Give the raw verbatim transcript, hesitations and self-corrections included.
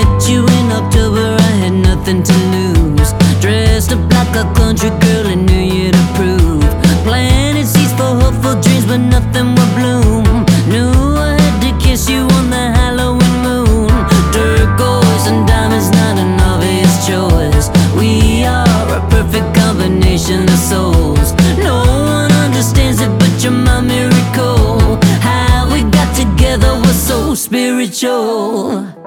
met you in October, I had nothing to lose. Dressed up like a country girl and knew you'd approve. Planted seeds for hopeful dreams, but nothing would bloom. Knew I had to kiss you on the Halloween moon. Turquoise and diamonds, not an obvious choice. We are a perfect combination of souls. No one understands it, but you're my miracle. How we got together was so spiritual.